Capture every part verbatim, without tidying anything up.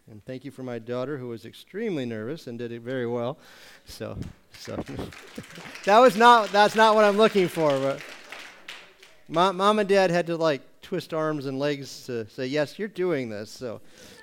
And thank you for my daughter, who was extremely nervous and did it very well. So, so that was not that's not what I'm looking for. But mom, mom and dad had to like twist arms and legs to say, "Yes, you're doing this." So,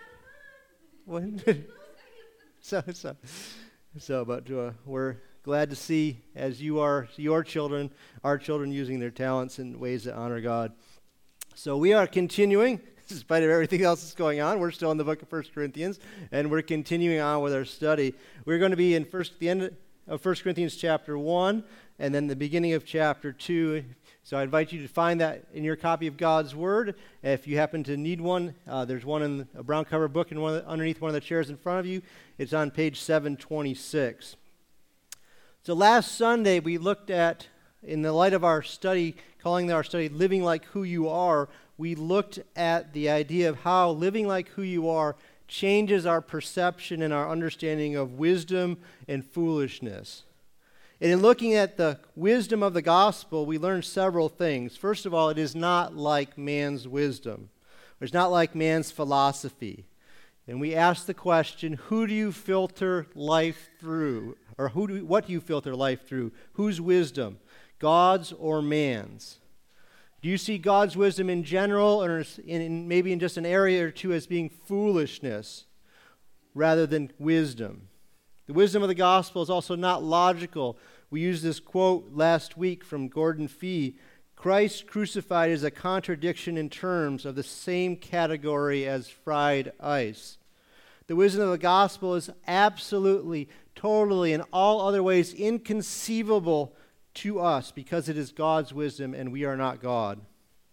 so so so. But uh, we're glad to see, as you are your children, our children using their talents in ways that honor God. So we are continuing. In spite of everything else that's going on, we're still in the book of First Corinthians, and we're continuing on with our study. We're going to be in first, the end of First Corinthians chapter one, and then the beginning of chapter two. So I invite you to find that in your copy of God's Word. If you happen to need one, uh, there's one in a brown cover book and one of the, underneath one of the chairs in front of you. It's on page seven twenty-six. So last Sunday we looked at, in the light of our study, calling our study Living Like Who You Are, we looked at the idea of how living like who you are changes our perception and our understanding of wisdom and foolishness. And in looking at the wisdom of the gospel, we learned several things. First of all, it is not like man's wisdom. It's not like man's philosophy. And we asked the question, who do you filter life through? Or who do, what do you filter life through? Whose wisdom? God's or man's? Do you see God's wisdom in general, or in, in maybe in just an area or two, as being foolishness rather than wisdom? The wisdom of the gospel is also not logical. We used this quote last week from Gordon Fee. Christ crucified is a contradiction in terms of the same category as fried ice. The wisdom of the gospel is absolutely, totally, in all other ways inconceivable to us because it is God's wisdom and we are not God.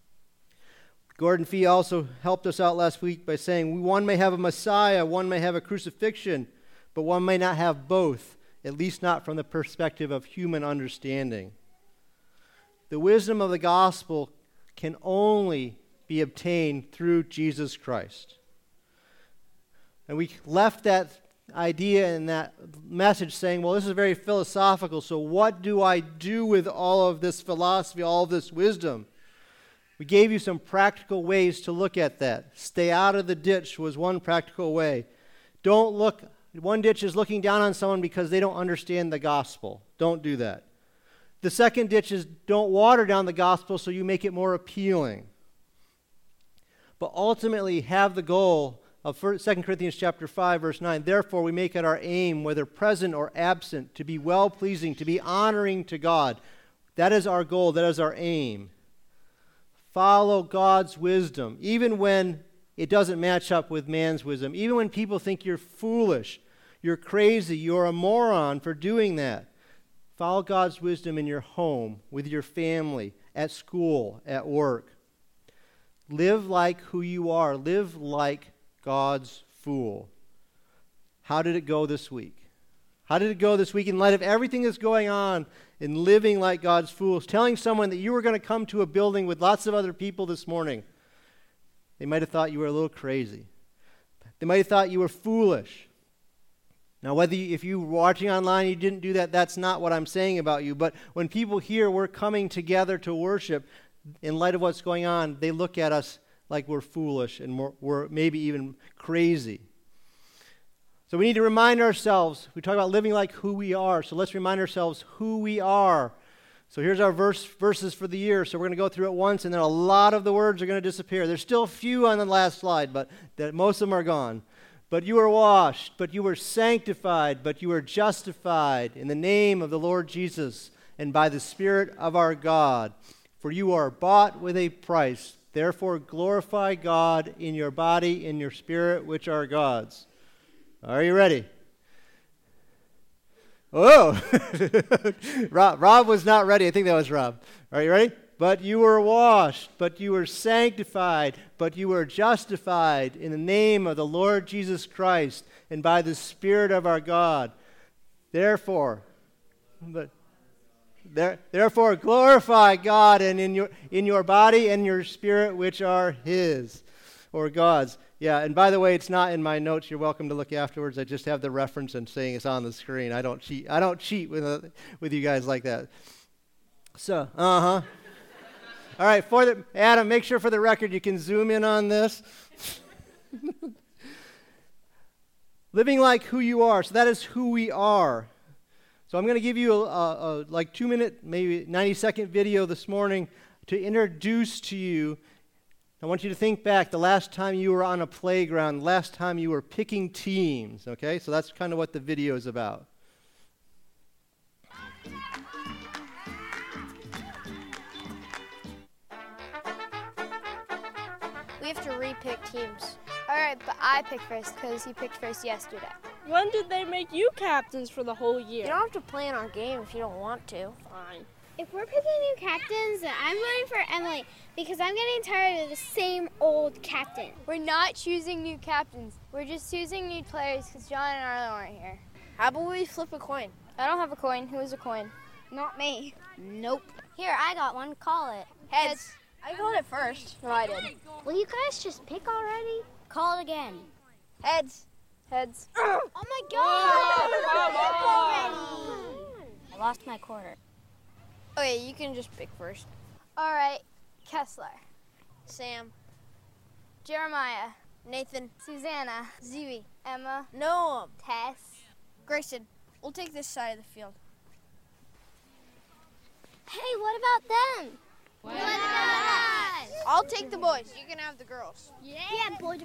Gordon Fee also helped us out last week by saying one may have a Messiah, one may have a crucifixion, but one may not have both, at least not from the perspective of human understanding. The wisdom of the gospel can only be obtained through Jesus Christ. And we left that idea in that message saying, well, this is very philosophical, so what do I do with all of this philosophy, all of this wisdom? We gave you some practical ways to look at that. Stay out of the ditch was one practical way. Don't look, one ditch is looking down on someone because they don't understand the gospel. Don't do that. The second ditch is don't water down the gospel so you make it more appealing. But ultimately have the goal of Second Corinthians chapter five, verse nine, therefore we make it our aim, whether present or absent, to be well-pleasing, to be honoring to God. That is our goal. That is our aim. Follow God's wisdom, even when it doesn't match up with man's wisdom, even when people think you're foolish, you're crazy, you're a moron for doing that. Follow God's wisdom in your home, with your family, at school, at work. Live like who you are. Live like God's fool. How did it go this week? How did it go this week in light of everything that's going on in living like God's fools? Telling someone that you were going to come to a building with lots of other people this morning. They might have thought you were a little crazy. They might have thought you were foolish. Now, whether you, if you were watching online you didn't do that, that's not what I'm saying about you. But when people hear we're coming together to worship, in light of what's going on, they look at us like we're foolish and we're, we're maybe even crazy. So we need to remind ourselves, we talk about living like who we are, so let's remind ourselves who we are. So here's our verse verses for the year. So we're going to go through it once, and then a lot of the words are going to disappear. There's still a few on the last slide, but that most of them are gone. But you were washed, but you were sanctified, but you were justified in the name of the Lord Jesus and by the Spirit of our God. For you are bought with a price. Therefore, glorify God in your body, in your spirit, which are God's. Are you ready? Oh, Rob, Rob was not ready. I think that was Rob. Are you ready? But you were washed, but you were sanctified, but you were justified in the name of the Lord Jesus Christ and by the Spirit of our God. Therefore, but There, therefore, glorify God and in your in your body and your spirit, which are His, or God's. Yeah, and by the way, it's not in my notes. You're welcome to look afterwards. I just have the reference and saying it's on the screen. I don't cheat. I don't cheat with uh, with you guys like that. So, uh huh. All right, for the Adam, make sure for the record you can zoom in on this. Living like who you are. So that is who we are. So I'm going to give you a, a, a like two minute, maybe ninety second video this morning to introduce to you. I want you to think back the last time you were on a playground, the last time you were picking teams, okay? So that's kind of what the video is about. We have to re-pick teams. All right, but I picked first because he picked first yesterday. When did they make you captains for the whole year? You don't have to plan our game if you don't want to. Fine. If we're picking new captains, then I'm voting for Emily because I'm getting tired of the same old captain. We're not choosing new captains. We're just choosing new players because John and Arlo aren't here. How about we flip a coin? I don't have a coin. Who has a coin? Not me. Nope. Here, I got one. Call it. Heads. I called it first. No, I did. Will you guys just pick already? Call it again. Heads. Heads. Oh my God! I lost my quarter. Okay, you can just pick first. All right, Kessler. Sam. Jeremiah. Nathan. Susanna. Ziwi. Emma. Noam. Tess. Grayson. We'll take this side of the field. Hey, what about them? What, what about us? I'll take the boys. You can have the girls. Yeah, yeah boys.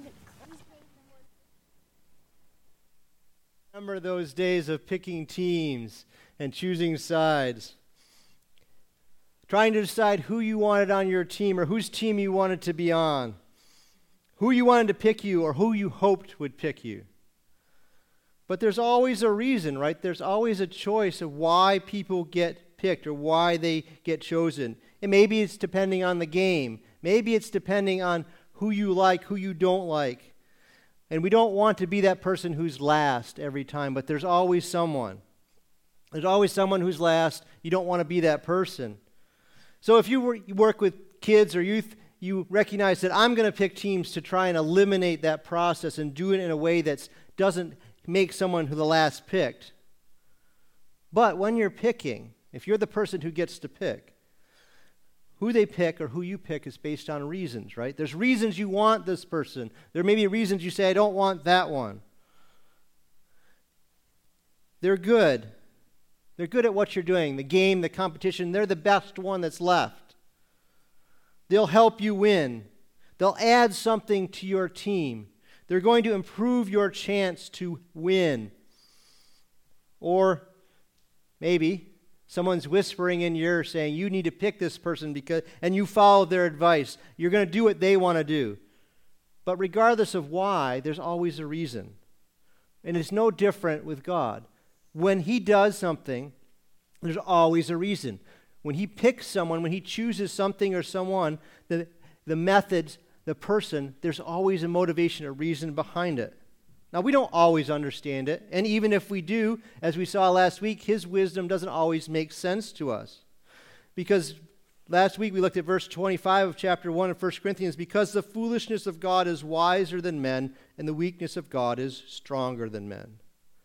Remember those days of picking teams and choosing sides. Trying to decide who you wanted on your team or whose team you wanted to be on. Who you wanted to pick you or who you hoped would pick you. But there's always a reason, right? There's always a choice of why people get picked or why they get chosen. And maybe it's depending on the game. Maybe it's depending on who you like, who you don't like. And we don't want to be that person who's last every time, but there's always someone. There's always someone who's last. You don't want to be that person. So if you work with kids or youth, you recognize that I'm going to pick teams to try and eliminate that process and do it in a way that doesn't make someone who the last picked. But when you're picking, if you're the person who gets to pick, who they pick or who you pick is based on reasons, right? There's reasons you want this person. There may be reasons you say, I don't want that one. They're good. They're good at what you're doing, the game, the competition. They're the best one that's left. They'll help you win. They'll add something to your team. They're going to improve your chance to win. Or maybe someone's whispering in your ear saying, you need to pick this person because, and you follow their advice. You're going to do what they want to do. But regardless of why, there's always a reason. And it's no different with God. When he does something, there's always a reason. When he picks someone, when he chooses something or someone, the, the methods, the person, there's always a motivation, a reason behind it. Now, we don't always understand it, and even if we do, as we saw last week, his wisdom doesn't always make sense to us. Because last week we looked at verse twenty-five of chapter one of First Corinthians, because the foolishness of God is wiser than men, and the weakness of God is stronger than men.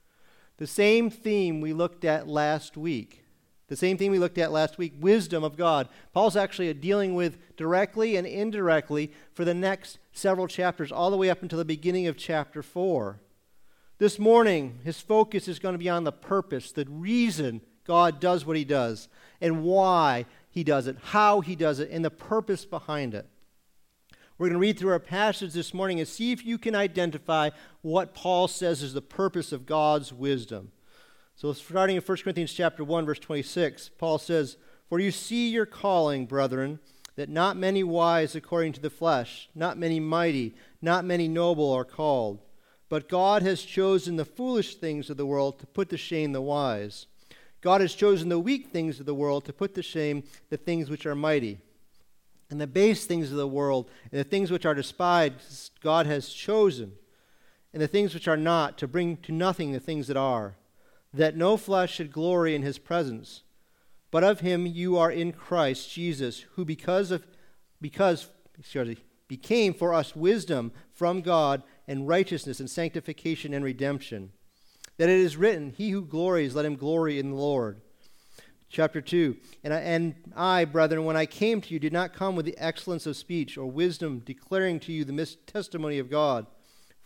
The same theme we looked at last week. The same thing we looked at last week, wisdom of God. Paul's actually dealing with directly and indirectly for the next several chapters, all the way up until the beginning of chapter four. This morning, his focus is going to be on the purpose, the reason God does what he does, and why he does it, how he does it, and the purpose behind it. We're going to read through our passage this morning and see if you can identify what Paul says is the purpose of God's wisdom. So starting in First Corinthians chapter one, verse twenty-six, Paul says, For you see your calling, brethren, that not many wise according to the flesh, not many mighty, not many noble are called. But God has chosen the foolish things of the world to put to shame the wise. God has chosen the weak things of the world to put to shame the things which are mighty. And the base things of the world, and the things which are despised, God has chosen, and the things which are not, to bring to nothing the things that are, that no flesh should glory in his presence. But of him you are in Christ Jesus, who because of because excuse me, became for us wisdom from God, and righteousness, and sanctification, and redemption. That it is written, He who glories, let him glory in the Lord. Chapter two, and I, and I, brethren, when I came to you, did not come with the excellence of speech or wisdom, declaring to you the mis- testimony of God.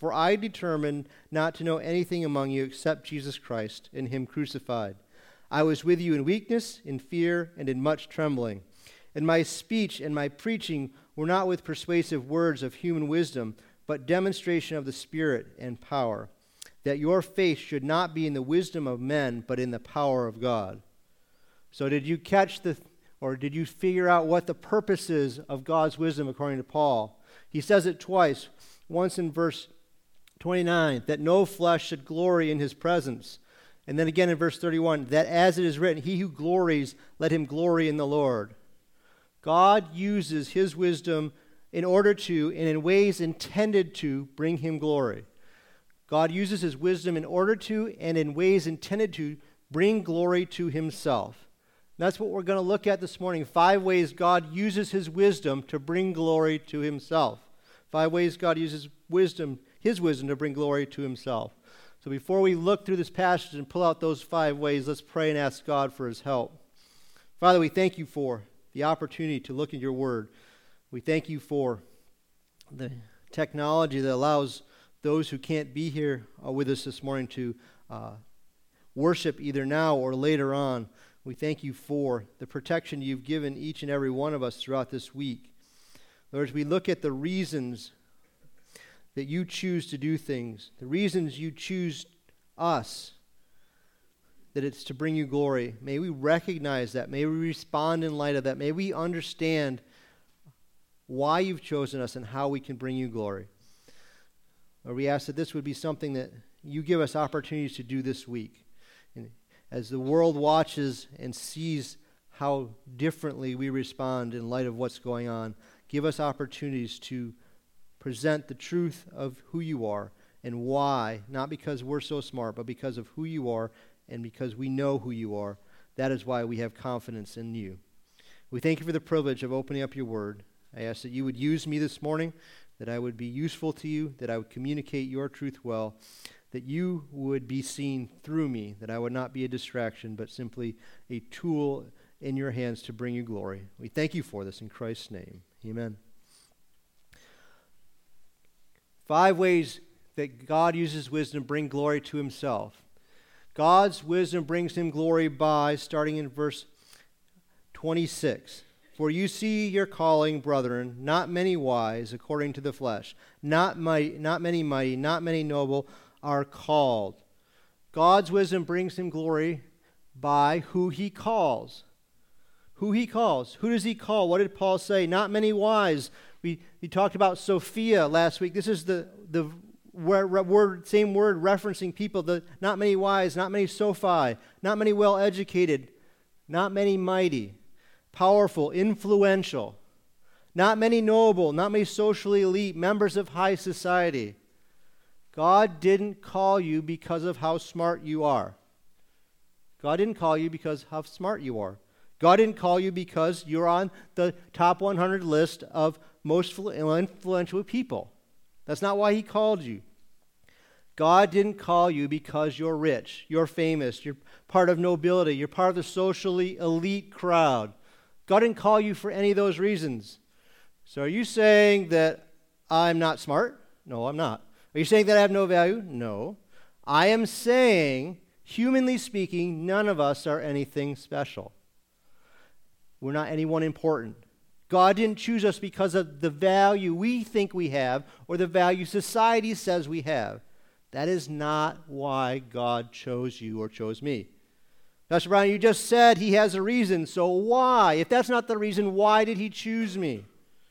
For I determined not to know anything among you except Jesus Christ and him crucified. I was with you in weakness, in fear, and in much trembling. And my speech and my preaching were not with persuasive words of human wisdom, but demonstration of the Spirit and power, that your faith should not be in the wisdom of men, but in the power of God. So did you catch the, or did you figure out what the purpose is of God's wisdom according to Paul? He says it twice, once in verse twenty-nine, that no flesh should glory in his presence. And then again in verse thirty-one, that as it is written, he who glories, let him glory in the Lord. God uses his wisdom in order to, and in ways intended to, bring him glory. God uses his wisdom in order to, and in ways intended to, bring glory to himself. And that's what we're going to look at this morning. Five ways God uses his wisdom to bring glory to himself. Five ways God uses wisdom, his wisdom, to bring glory to himself. So before we look through this passage and pull out those five ways, let's pray and ask God for his help. Father, we thank you for the opportunity to look at your word. We thank you for the technology that allows those who can't be here uh, with us this morning to uh, worship either now or later on. We thank you for the protection you've given each and every one of us throughout this week. Lord, as we look at the reasons that you choose to do things, the reasons you choose us, that it's to bring you glory. May we recognize that. May we respond in light of that. May we understand why you've chosen us and how we can bring you glory. Lord, we ask that this would be something that you give us opportunities to do this week. And as the world watches and sees how differently we respond in light of what's going on, give us opportunities to present the truth of who you are and why, not because we're so smart, but because of who you are and because we know who you are. That is why we have confidence in you. We thank you for the privilege of opening up your word. I ask that you would use me this morning, that I would be useful to you, that I would communicate your truth well, that you would be seen through me, that I would not be a distraction, but simply a tool in your hands to bring you glory. We thank you for this in Christ's name. Amen. Five ways that God uses wisdom to bring glory to himself. God's wisdom brings him glory by, starting in verse twenty-six. For you see your calling, brethren, not many wise according to the flesh, not mighty, not many mighty, not many noble are called. God's wisdom brings him glory by who he calls. Who he calls. Who does he call? What did Paul say? Not many wise. We, we talked about Sophia last week. This is the, the word, same word referencing people. The, not many wise, not many Sophi, not many well-educated, not many mighty, powerful, influential, not many noble, not many socially elite, members of high society. God didn't call you because of how smart you are. God didn't call you because of how smart you are. God didn't call you because you're on the top one hundred list of most influential people. That's not why he called you. God didn't call you because you're rich, you're famous, you're part of nobility, you're part of the socially elite crowd. God didn't call you for any of those reasons. So are you saying that I'm not smart? No, I'm not. Are you saying that I have no value? No. I am saying, humanly speaking, none of us are anything special. We're not anyone important. God didn't choose us because of the value we think we have or the value society says we have. That is not why God chose you or chose me. Pastor Brian, you just said he has a reason, so why? If that's not the reason, why did he choose me?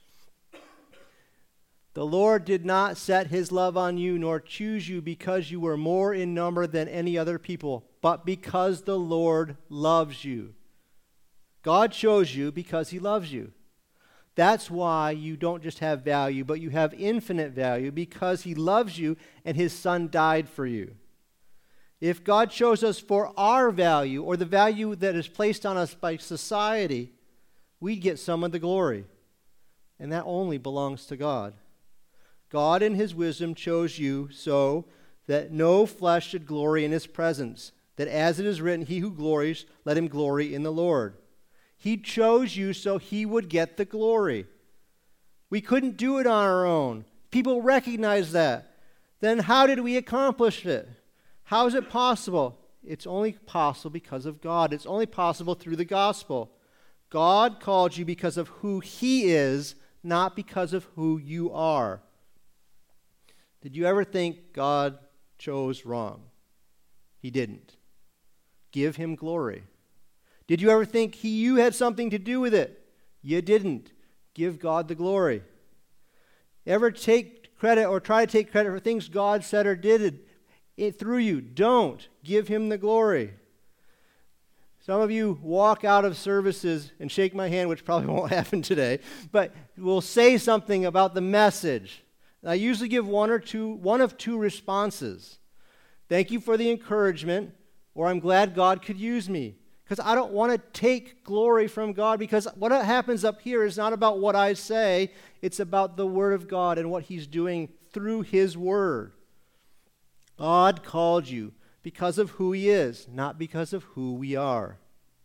The Lord did not set his love on you nor choose you because you were more in number than any other people, but because the Lord loves you. God chose you because he loves you. That's why you don't just have value, but you have infinite value because he loves you and his son died for you. If God chose us for our value or the value that is placed on us by society, we'd get some of the glory. And that only belongs to God. God in his wisdom chose you so that no flesh should glory in his presence, that as it is written, he who glories, let him glory in the Lord. He chose you so he would get the glory. We couldn't do it on our own. People recognize that. Then how did we accomplish it? How is it possible? It's only possible because of God. It's only possible through the gospel. God called you because of who he is, not because of who you are. Did you ever think God chose wrong? He didn't. Give him glory. Did you ever think he, you had something to do with it? You didn't. Give God the glory. Ever take credit or try to take credit for things God said or did it through you? Don't. Give him the glory. Some of you walk out of services and shake my hand, which probably won't happen today, but will say something about the message. I usually give one or two, one of two responses. Thank you for the encouragement, or I'm glad God could use me. Because I don't want to take glory from God, because what happens up here is not about what I say, it's about the Word of God and what he's doing through his Word. God called you because of who he is, not because of who we are.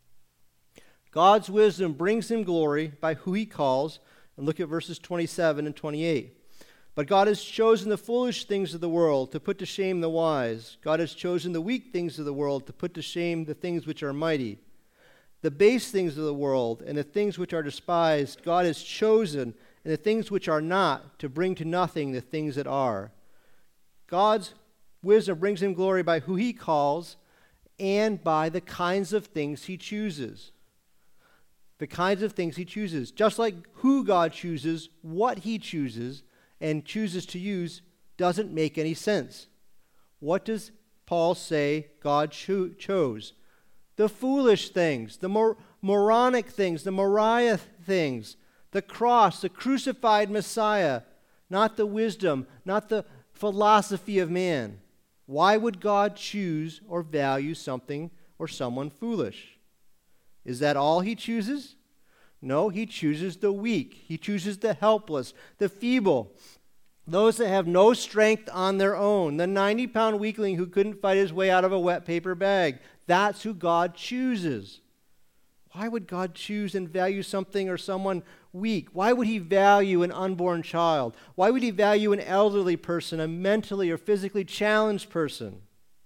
God's wisdom brings him glory by who he calls. And look at verses twenty-seven and twenty-eight. But God has chosen the foolish things of the world to put to shame the wise. God has chosen the weak things of the world to put to shame the things which are mighty. The base things of the world and the things which are despised, God has chosen, and the things which are not, to bring to nothing the things that are. God's wisdom brings him glory by who he calls and by the kinds of things he chooses. The kinds of things he chooses. Just like who God chooses, what he chooses, and chooses to use doesn't make any sense. What does Paul say God cho- chose? The foolish things, the mor- moronic things, the Moriah things, the cross, the crucified Messiah, not the wisdom, not the philosophy of man. Why would God choose or value something or someone foolish? Is that all he chooses? No, he chooses the weak. He chooses the helpless, the feeble, those that have no strength on their own, the ninety-pound weakling who couldn't fight his way out of a wet paper bag. That's who God chooses. Why would God choose and value something or someone weak? Why would he value an unborn child? Why would he value an elderly person, a mentally or physically challenged person?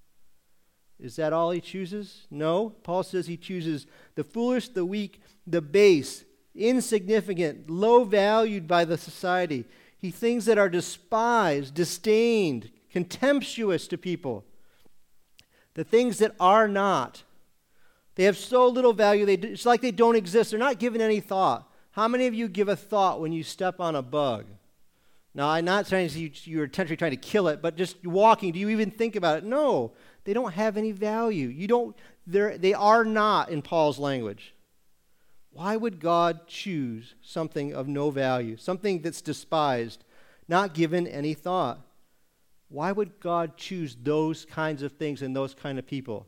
Is that all he chooses? No. Paul says he chooses the foolish, the weak, the base, insignificant, low valued by the society. He things that are despised, disdained, contemptuous to people. The things that are not. They have so little value, they, it's like they don't exist. They're not given any thought. How many of you give a thought when you step on a bug? Now, I'm not trying to say you're intentionally trying to kill it, but just walking, do you even think about it? No, they don't have any value. You don't, they're, they are not in Paul's language. Why would God choose something of no value, something that's despised, not given any thought? Why would God choose those kinds of things and those kind of people?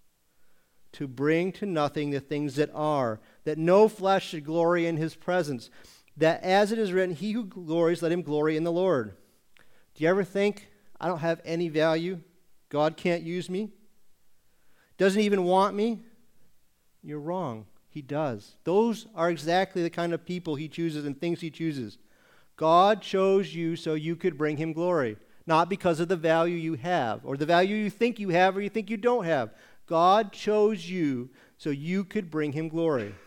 To bring to nothing the things that are, that no flesh should glory in his presence, that as it is written, he who glories, let him glory in the Lord. Do you ever think, I don't have any value? God can't use me? Doesn't even want me? You're wrong. He does. Those are exactly the kind of people he chooses and things he chooses. God chose you so you could bring him glory, not because of the value you have or the value you think you have or you think you don't have. God chose you so you could bring him glory.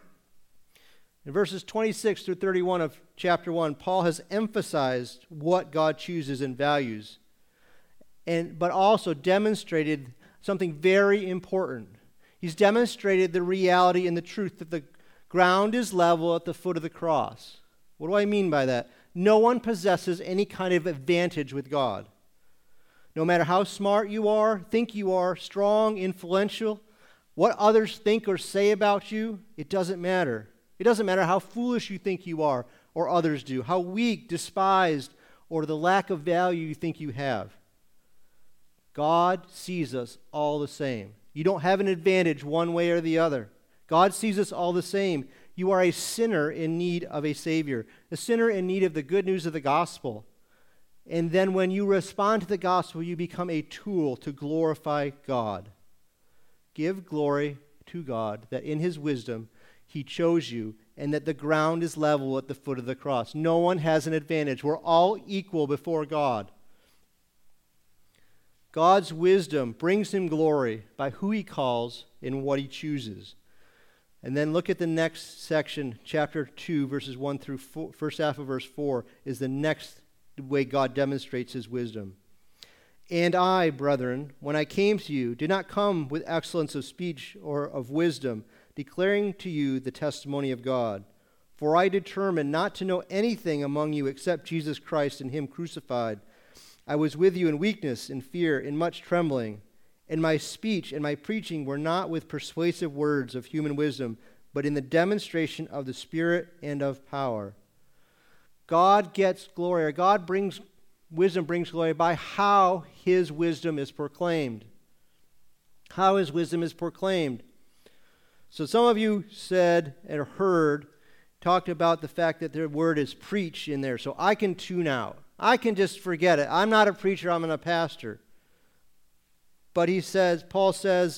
In verses twenty-six through thirty-one of chapter one, Paul has emphasized what God chooses and values, and but also demonstrated something very important. He's demonstrated the reality and the truth that the ground is level at the foot of the cross. What do I mean by that? No one possesses any kind of advantage with God. No matter how smart you are, think you are, strong, influential, what others think or say about you, it doesn't matter. It doesn't matter how foolish you think you are or others do, how weak, despised, or the lack of value you think you have. God sees us all the same. You don't have an advantage one way or the other. God sees us all the same. You are a sinner in need of a Savior, a sinner in need of the good news of the gospel. And then when you respond to the gospel, you become a tool to glorify God. Give glory to God that in his wisdom he chose you and that the ground is level at the foot of the cross. No one has an advantage. We're all equal before God. God's wisdom brings him glory by who he calls and what he chooses. And then look at the next section, chapter two, verses one through four, first half of verse four, is the next way God demonstrates his wisdom. And I, brethren, when I came to you, did not come with excellence of speech or of wisdom, declaring to you the testimony of God. For I determined not to know anything among you except Jesus Christ and him crucified. I was with you in weakness, in fear, in much trembling. And my speech and my preaching were not with persuasive words of human wisdom, but in the demonstration of the Spirit and of power. God gets glory, or God brings wisdom brings glory by how his wisdom is proclaimed. How his wisdom is proclaimed. So some of you said or heard, talked about the fact that the word is preach in there. So I can tune out. I can just forget it. I'm not a preacher, I'm a pastor. But he says, Paul says,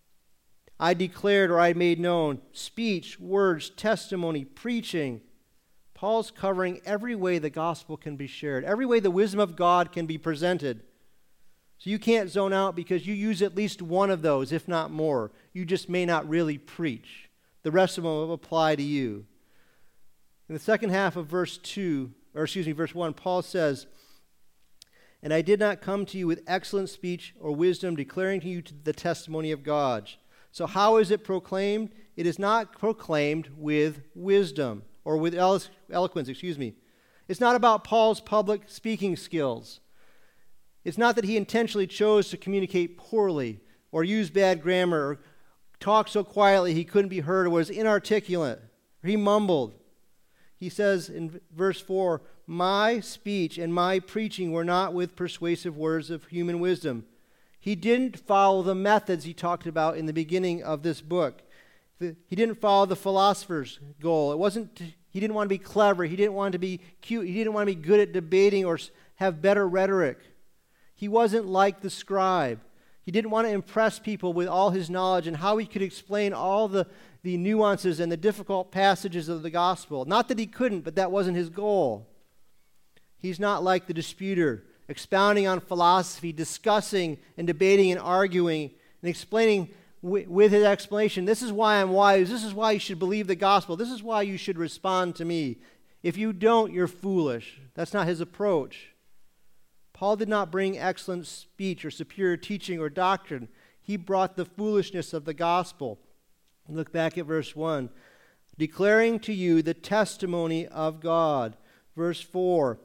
I declared or I made known, speech, words, testimony, preaching. Paul's covering every way the gospel can be shared, every way the wisdom of God can be presented. So you can't zone out because you use at least one of those, if not more. You just may not really preach. The rest of them will apply to you. In the second half of verse two, or excuse me, verse one, Paul says, and I did not come to you with excellent speech or wisdom, declaring to you the testimony of God. So how is it proclaimed? It is not proclaimed with wisdom, or with elo- eloquence, excuse me. It's not about Paul's public speaking skills. It's not that he intentionally chose to communicate poorly, or use bad grammar, or talk so quietly he couldn't be heard, or was inarticulate, or he mumbled. He says in verse four, my speech and my preaching were not with persuasive words of human wisdom. He didn't follow the methods he talked about in the beginning of this book. The, he didn't follow the philosopher's goal. It wasn't, he didn't want to be clever. He didn't want to be cute. He didn't want to be good at debating or have better rhetoric. He wasn't like the scribe. He didn't want to impress people with all his knowledge and how he could explain all the, the nuances and the difficult passages of the gospel. Not that he couldn't, but that wasn't his goal. He's not like the disputer, expounding on philosophy, discussing and debating and arguing and explaining w- with his explanation, this is why I'm wise, this is why you should believe the gospel, this is why you should respond to me. If you don't, you're foolish. That's not his approach. Paul did not bring excellent speech or superior teaching or doctrine. He brought the foolishness of the gospel. Look back at verse one. Declaring to you the testimony of God. Verse four.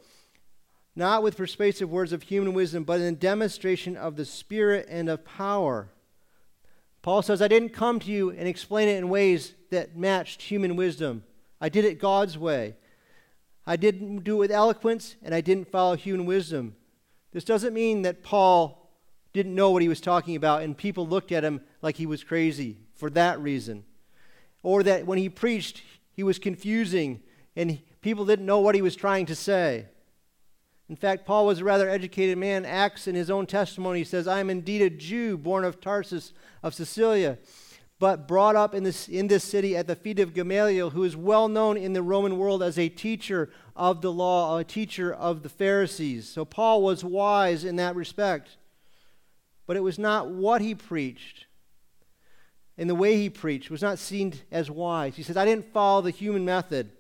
Not with persuasive words of human wisdom, but in demonstration of the Spirit and of power. Paul says, I didn't come to you and explain it in ways that matched human wisdom. I did it God's way. I didn't do it with eloquence, and I didn't follow human wisdom. This doesn't mean that Paul didn't know what he was talking about and people looked at him like he was crazy for that reason. Or that when he preached, he was confusing and people didn't know what he was trying to say. In fact, Paul was a rather educated man. Acts, in his own testimony, says, I am indeed a Jew, born of Tarsus of Cilicia, but brought up in this, in this city at the feet of Gamaliel, who is well known in the Roman world as a teacher of the law, a teacher of the Pharisees. So Paul was wise in that respect. But it was not what he preached and the way he preached was not seen as wise. He says, I didn't follow the human method.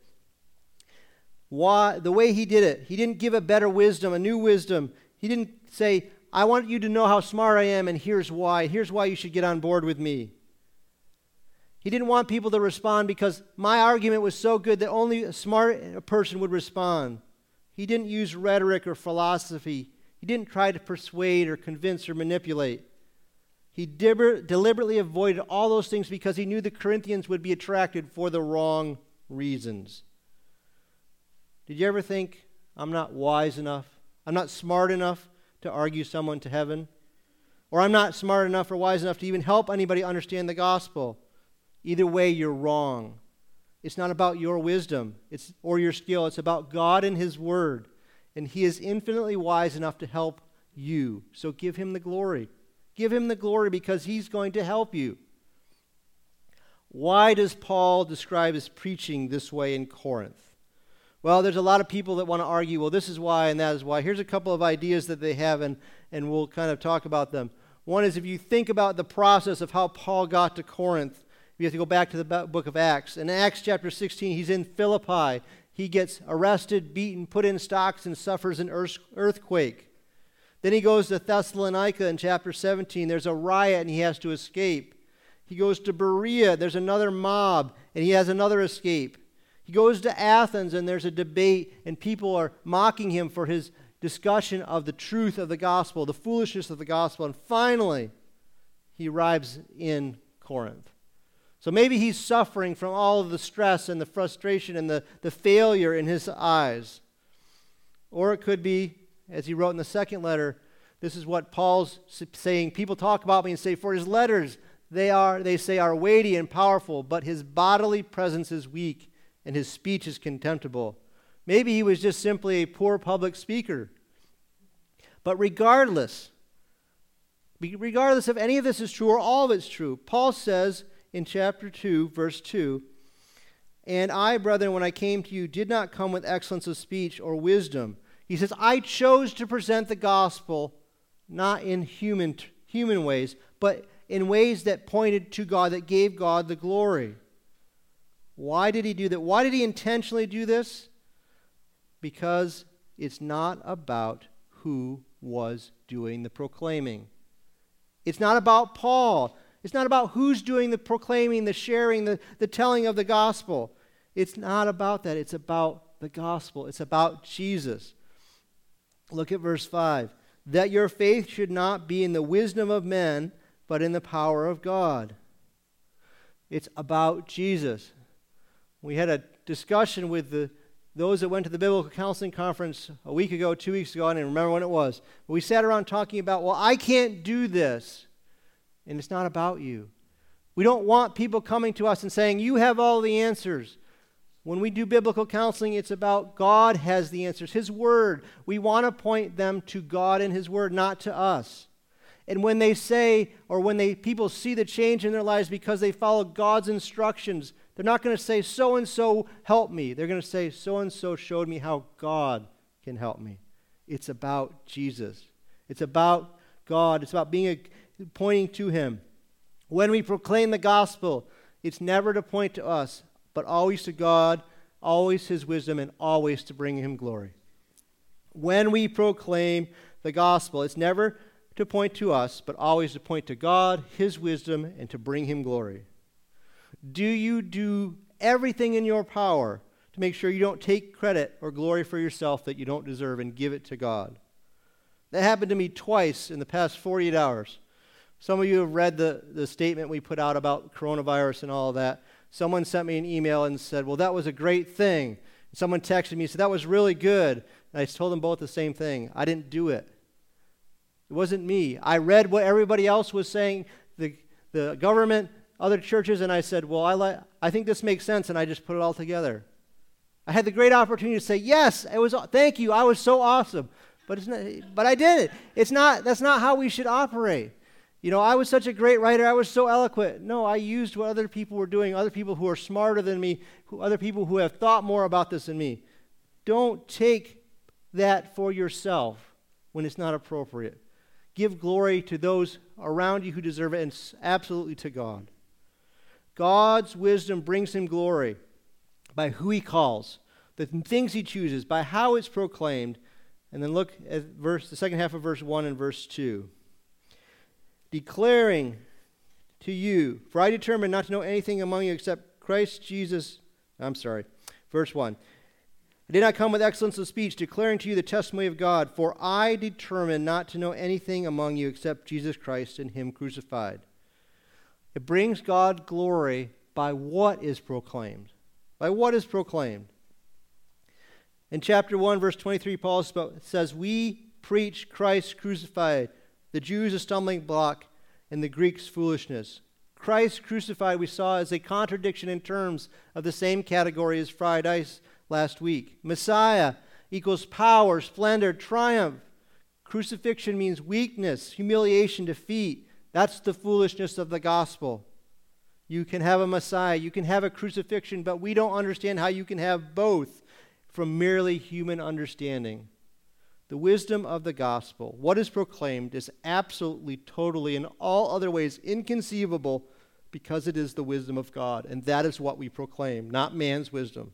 Why, the way he did it, he didn't give a better wisdom, a new wisdom. He didn't say, I want you to know how smart I am, and here's why. Here's why you should get on board with me. He didn't want people to respond because my argument was so good that only a smart person would respond. He didn't use rhetoric or philosophy. He didn't try to persuade or convince or manipulate. He deliber- deliberately avoided all those things because he knew the Corinthians would be attracted for the wrong reasons. Did you ever think, I'm not wise enough, I'm not smart enough to argue someone to heaven? Or I'm not smart enough or wise enough to even help anybody understand the gospel? Either way, you're wrong. It's not about your wisdom it's, or your skill. It's about God and His Word. And He is infinitely wise enough to help you. So give Him the glory. Give Him the glory because He's going to help you. Why does Paul describe his preaching this way in Corinth? Well, there's a lot of people that want to argue, well, this is why and that is why. Here's a couple of ideas that they have, and, and we'll kind of talk about them. One is if you think about the process of how Paul got to Corinth, you have to go back to the book of Acts. In Acts chapter sixteen, he's in Philippi. He gets arrested, beaten, put in stocks, and suffers an earth- earthquake. Then he goes to Thessalonica in chapter seventeen. There's a riot, and he has to escape. He goes to Berea. There's another mob, and he has another escape. He goes to Athens, and there's a debate, and people are mocking him for his discussion of the truth of the gospel, the foolishness of the gospel. And finally, he arrives in Corinth. So maybe he's suffering from all of the stress and the frustration and the, the failure in his eyes. Or it could be, as he wrote in the second letter, this is what Paul's saying. People talk about me and say, for his letters, they are, they say, are weighty and powerful, but his bodily presence is weak and his speech is contemptible. Maybe he was just simply a poor public speaker. But regardless, regardless if any of this is true or all of it's true, Paul says in chapter two, verse two, and I, brethren, when I came to you, did not come with excellence of speech or wisdom. He says, I chose to present the gospel not in human, human ways, but in ways that pointed to God, that gave God the glory. Why did he do that? Why did he intentionally do this? Because it's not about who was doing the proclaiming. It's not about Paul. It's not about who's doing the proclaiming, the sharing, the, the telling of the gospel. It's not about that. It's about the gospel. It's about Jesus. Look at verse five. That your faith should not be in the wisdom of men, but in the power of God. It's about Jesus. We had a discussion with the those that went to the Biblical Counseling Conference a week ago, two weeks ago, I don't even remember when it was. But we sat around talking about, well, I can't do this. And it's not about you. We don't want people coming to us and saying, you have all the answers. When we do biblical counseling, it's about God has the answers, His Word. We want to point them to God and His Word, not to us. And when they say, or when they people see the change in their lives because they follow God's instructions, they're not going to say, so-and-so helped me. They're going to say, so-and-so showed me how God can help me. It's about Jesus. It's about God. It's about being a, pointing to Him. When we proclaim the gospel, it's never to point to us, but always to God, always His wisdom, and always to bring Him glory. When we proclaim the gospel, it's never to point to us, but always to point to God, His wisdom, and to bring Him glory. Do you do everything in your power to make sure you don't take credit or glory for yourself that you don't deserve and give it to God? That happened to me twice in the past forty-eight hours. Some of you have read the, the statement we put out about coronavirus and all of that. Someone sent me an email and said, well, that was a great thing. Someone texted me and said, that was really good. And I told them both the same thing. I didn't do it. It wasn't me. I read what everybody else was saying, the, the government, other churches, and I said, well, I, li- I think this makes sense, and I just put it all together. I had the great opportunity to say, yes, it was. Thank you, I was so awesome. But, it's not, but I did it. It's not, that's not how we should operate. You know, I was such a great writer, I was so eloquent. No, I used what other people were doing, other people who are smarter than me, who, other people who have thought more about this than me. Don't take that for yourself when it's not appropriate. Give glory to those around you who deserve it, and absolutely to God. God's wisdom brings Him glory by who He calls, the things He chooses, by how it's proclaimed. And then look at verse, the second half of verse one and verse two. Declaring to you, for I determined not to know anything among you except Christ Jesus. I'm sorry, verse one. I did not come with excellence of speech, declaring to you the testimony of God, for I determined not to know anything among you except Jesus Christ and Him crucified. It brings God glory by what is proclaimed. By what is proclaimed. In chapter one, verse twenty-three, Paul says, we preach Christ crucified, the Jews a stumbling block, and the Greeks foolishness. Christ crucified we saw as a contradiction in terms of the same category as fried ice last week. Messiah equals power, splendor, triumph. Crucifixion means weakness, humiliation, defeat. That's the foolishness of the gospel. You can have a Messiah, you can have a crucifixion, but we don't understand how you can have both. from merely human understanding. The wisdom of the gospel, what is proclaimed, is absolutely, totally, in all other ways inconceivable because it is the wisdom of God. And that is what we proclaim, not man's wisdom.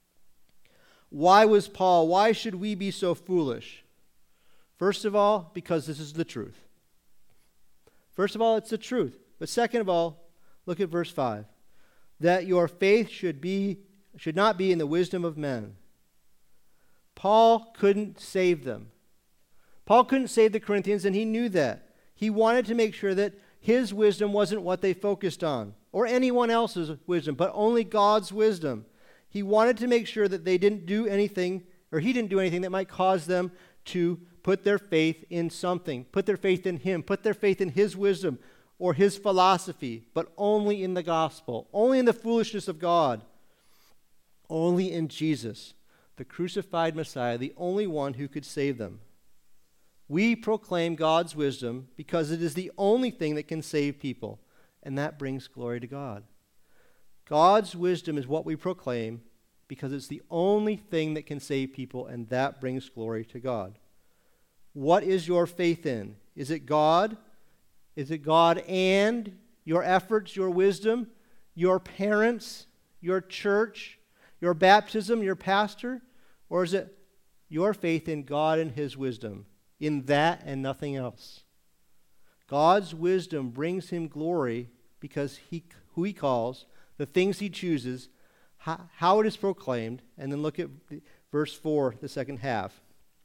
Why was Paul, why should we be so foolish? First of all, because this is the truth. First of all, it's the truth. But second of all, look at verse five. That your faith should be should not be in the wisdom of men. Paul couldn't save them. Paul couldn't save the Corinthians, and he knew that. He wanted to make sure that his wisdom wasn't what they focused on, or anyone else's wisdom, but only God's wisdom. He wanted to make sure that they didn't do anything, or he didn't do anything that might cause them to put their faith in something, put their faith in him, put their faith in his wisdom or his philosophy, but only in the gospel, only in the foolishness of God, only in Jesus, the crucified Messiah, the only one who could save them. We proclaim God's wisdom because it is the only thing that can save people, and that brings glory to God. God's wisdom is what we proclaim because it's the only thing that can save people, and that brings glory to God. What is your faith in? Is it God? Is it God and your efforts, your wisdom, your parents, your church, your baptism, your pastor? Or is it your faith in God and his wisdom, in that and nothing else? God's wisdom brings him glory because he, who he calls, the things he chooses, how, how it is proclaimed, and then look at verse four, the second half.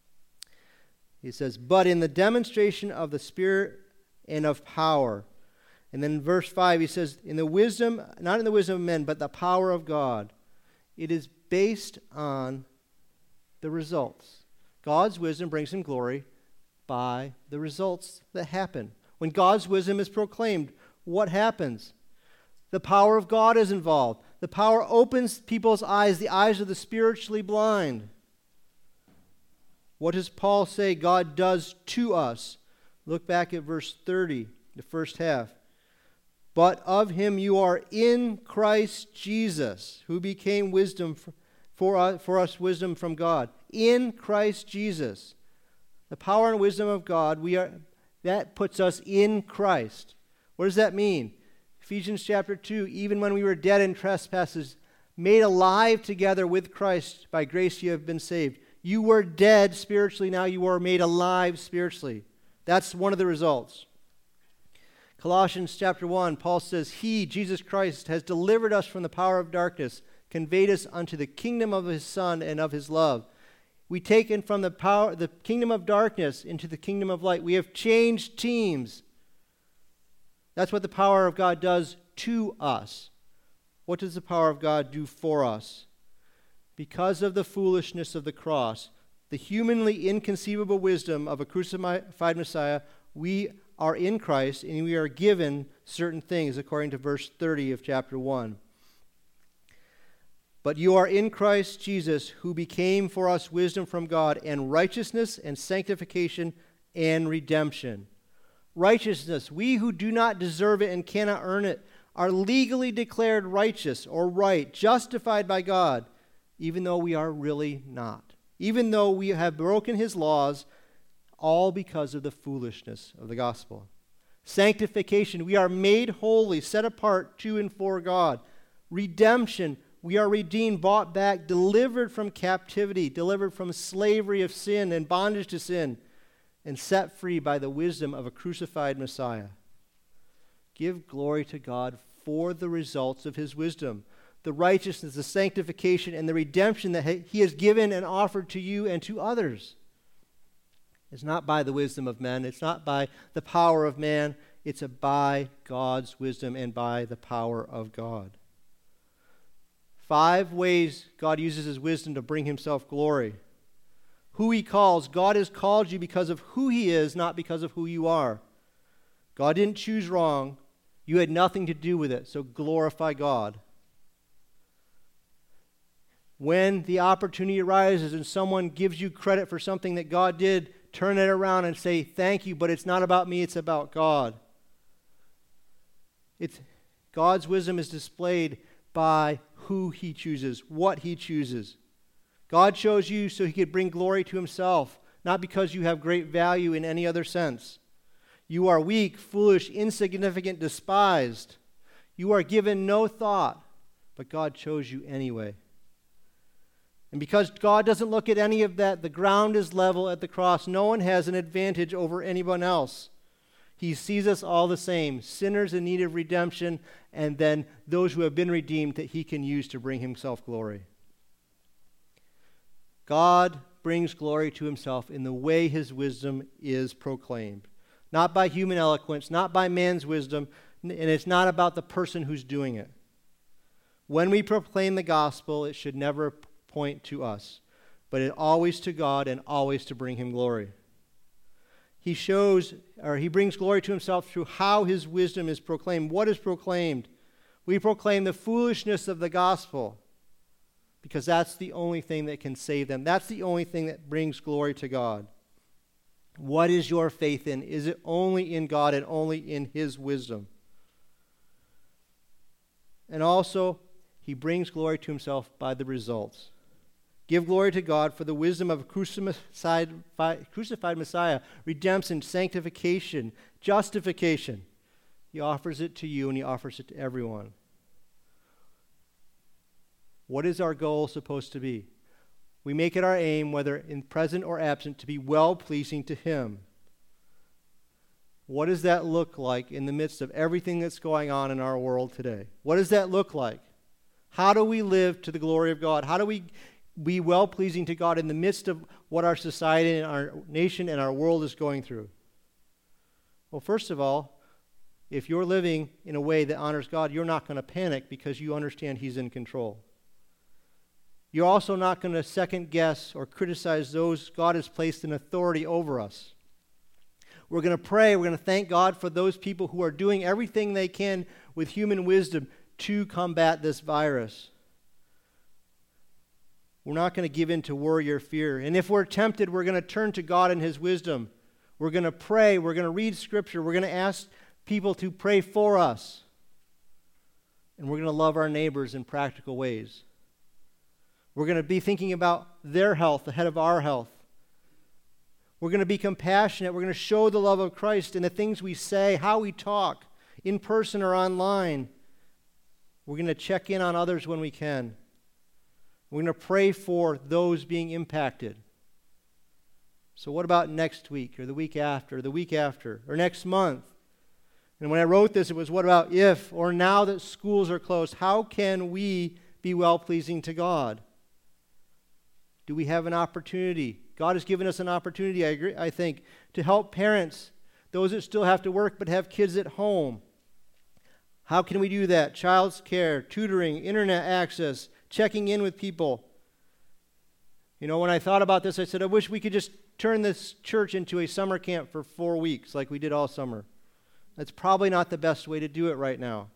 He says, but in the demonstration of the Spirit and of power. And then in verse five, he says, in the wisdom, not in the wisdom of men, but the power of God. It is based on the results. God's wisdom brings him glory by the results that happen. When God's wisdom is proclaimed, what happens? The power of God is involved. The power opens people's eyes, the eyes of the spiritually blind. What does Paul say God does to us? Look back at verse thirty, the first half. But of him you are in Christ Jesus, who became wisdom for, for, us, for us, wisdom from God. In Christ Jesus. The power and wisdom of God, we are that puts us in Christ. What does that mean? Ephesians chapter two, even when we were dead in trespasses, made alive together with Christ, by grace you have been saved. You were dead spiritually, now you are made alive spiritually. That's one of the results. Colossians chapter one, Paul says, he, Jesus Christ, has delivered us from the power of darkness, conveyed us unto the kingdom of his Son and of his love. We taken from the power, the kingdom of darkness into the kingdom of light. We have changed teams. That's what the power of God does to us. What does the power of God do for us? Because of the foolishness of the cross, the humanly inconceivable wisdom of a crucified Messiah, we are in Christ and we are given certain things according to verse thirty of chapter one. But you are in Christ Jesus, who became for us wisdom from God and righteousness and sanctification and redemption. Righteousness, we who do not deserve it and cannot earn it, are legally declared righteous or right, justified by God, even though we are really not. Even though we have broken his laws, all because of the foolishness of the gospel. Sanctification, we are made holy, set apart to and for God. Redemption, we are redeemed, bought back, delivered from captivity, delivered from slavery of sin and bondage to sin, and set free by the wisdom of a crucified Messiah. Give glory to God for the results of his wisdom, the righteousness, the sanctification, and the redemption that he has given and offered to you and to others. It's not by the wisdom of men. It's not by the power of man. It's by God's wisdom and by the power of God. Five ways God uses his wisdom to bring himself glory. Who he calls. God has called you because of who he is, not because of who you are. God didn't choose wrong. You had nothing to do with it, so glorify God. When the opportunity arises and someone gives you credit for something that God did, turn it around and say, thank you, but it's not about me, it's about God. It's, God's wisdom is displayed by who he chooses, what he chooses. God chose you so he could bring glory to himself, not because you have great value in any other sense. You are weak, foolish, insignificant, despised. You are given no thought, but God chose you anyway. And because God doesn't look at any of that, the ground is level at the cross. No one has an advantage over anyone else. He sees us all the same, sinners in need of redemption, and then those who have been redeemed that he can use to bring himself glory. God brings glory to himself in the way his wisdom is proclaimed. Not by human eloquence, not by man's wisdom, and it's not about the person who's doing it. When we proclaim the gospel, it should never point to us, but it always to God and always to bring him glory. He shows, or he brings glory to himself through how his wisdom is proclaimed. What is proclaimed? We proclaim the foolishness of the gospel because that's the only thing that can save them. That's the only thing that brings glory to God. What is your faith in? Is it only in God and only in his wisdom? And also, he brings glory to himself by the results. Give glory to God for the wisdom of a crucified, crucified Messiah, redemption, sanctification, justification. He offers it to you and he offers it to everyone. What is our goal supposed to be? We make it our aim, whether in present or absent, to be well-pleasing to him. What does that look like in the midst of everything that's going on in our world today? What does that look like? How do we live to the glory of God? How do we be well-pleasing to God in the midst of what our society and our nation and our world is going through? Well, first of all, if you're living in a way that honors God, you're not going to panic because you understand he's in control. You're also not going to second guess or criticize those God has placed in authority over us. We're going to pray, we're going to thank God for those people who are doing everything they can with human wisdom to combat this virus. We're not going to give in to worry or fear. And if we're tempted, we're going to turn to God and his wisdom. We're going to pray, we're going to read scripture, we're going to ask people to pray for us. And we're going to love our neighbors in practical ways. We're going to be thinking about their health ahead of our health. We're going to be compassionate. We're going to show the love of Christ in the things we say, how we talk, in person or online. We're going to check in on others when we can. We're going to pray for those being impacted. So what about next week or the week after, or the week after, or next month? And when I wrote this, it was what about if, or now that schools are closed, how can we be well-pleasing to God? Do we have an opportunity? God has given us an opportunity, I agree, I think, to help parents, those that still have to work but have kids at home. How can we do that? Child's care, tutoring, internet access, checking in with people. You know, when I thought about this, I said, I wish we could just turn this church into a summer camp for four weeks like we did all summer. That's probably not the best way to do it right now.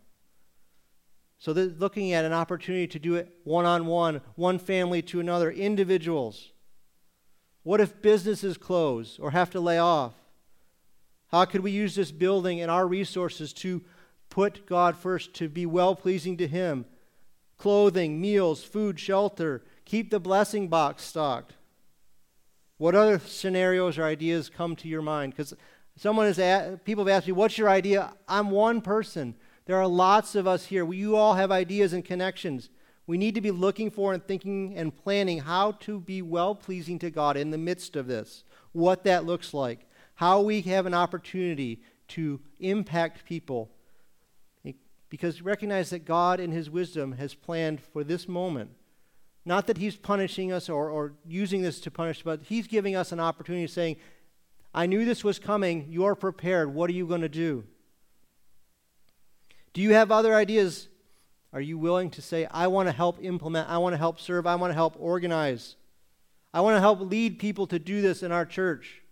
So they're looking at an opportunity to do it one-on-one, one family to another, individuals. What if businesses close or have to lay off? How could we use this building and our resources to put God first, to be well-pleasing to him? Clothing, meals, food, shelter. Keep the blessing box stocked. What other scenarios or ideas come to your mind? Because someone has asked, people have asked me, what's your idea? I'm one person. There are lots of us here. We, you all have ideas and connections. We need to be looking for and thinking and planning how to be well-pleasing to God in the midst of this, what that looks like, how we have an opportunity to impact people. Because recognize that God in his wisdom has planned for this moment. Not that he's punishing us or, or using this to punish, but he's giving us an opportunity saying, I knew this was coming. You're prepared. What are you going to do? Do you have other ideas? Are you willing to say, I want to help implement, I want to help serve, I want to help organize. I want to help lead people to do this in our church.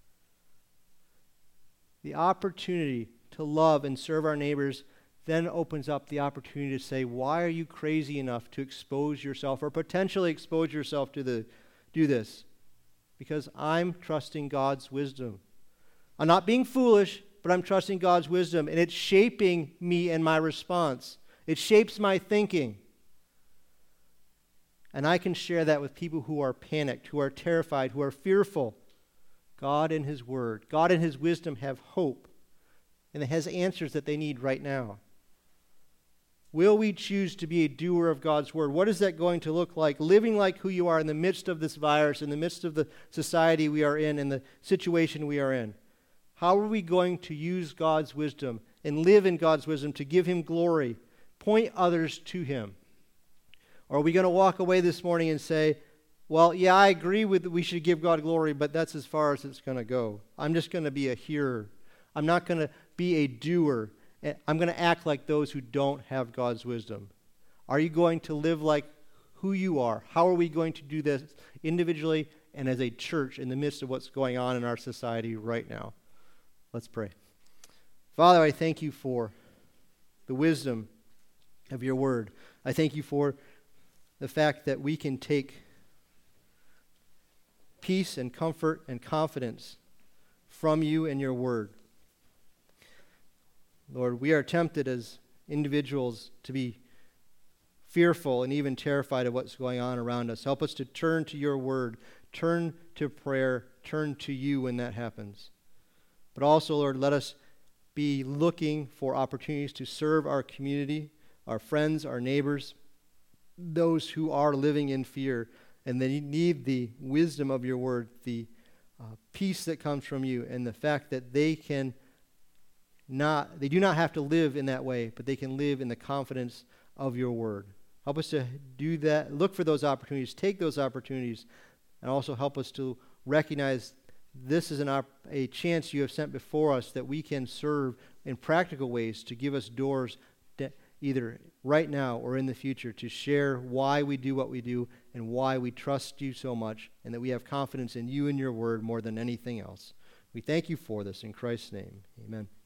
The opportunity to love and serve our neighbors then opens up the opportunity to say, why are you crazy enough to expose yourself or potentially expose yourself to the, do this? Because I'm trusting God's wisdom. I'm not being foolish, but I'm trusting God's wisdom, and it's shaping me and my response. It shapes my thinking. And I can share that with people who are panicked, who are terrified, who are fearful. God and his word, God and his wisdom have hope, and it has answers that they need right now. Will we choose to be a doer of God's word? What is that going to look like? Living like who you are in the midst of this virus, in the midst of the society we are in, in the situation we are in. How are we going to use God's wisdom and live in God's wisdom to give him glory, point others to him? Or are we going to walk away this morning and say, well, yeah, I agree with we should give God glory, but that's as far as it's going to go. I'm just going to be a hearer. I'm not going to be a doer. I'm going to act like those who don't have God's wisdom. Are you going to live like who you are? How are we going to do this individually and as a church in the midst of what's going on in our society right now? Let's pray. Father, I thank you for the wisdom of your word. I thank you for the fact that we can take peace and comfort and confidence from you and your word. Lord, we are tempted as individuals to be fearful and even terrified of what's going on around us. Help us to turn to your word, turn to prayer, turn to you when that happens. But also, Lord, let us be looking for opportunities to serve our community, our friends, our neighbors, those who are living in fear, and they need the wisdom of your word, the uh, peace that comes from you, and the fact that they can not, they do not have to live in that way, but they can live in the confidence of your word. Help us to do that, look for those opportunities, take those opportunities, and also help us to recognize this is an op- a chance you have sent before us that we can serve in practical ways to give us doors that either right now or in the future to share why we do what we do and why we trust you so much and that we have confidence in you and your word more than anything else. We thank you for this in Christ's name. Amen.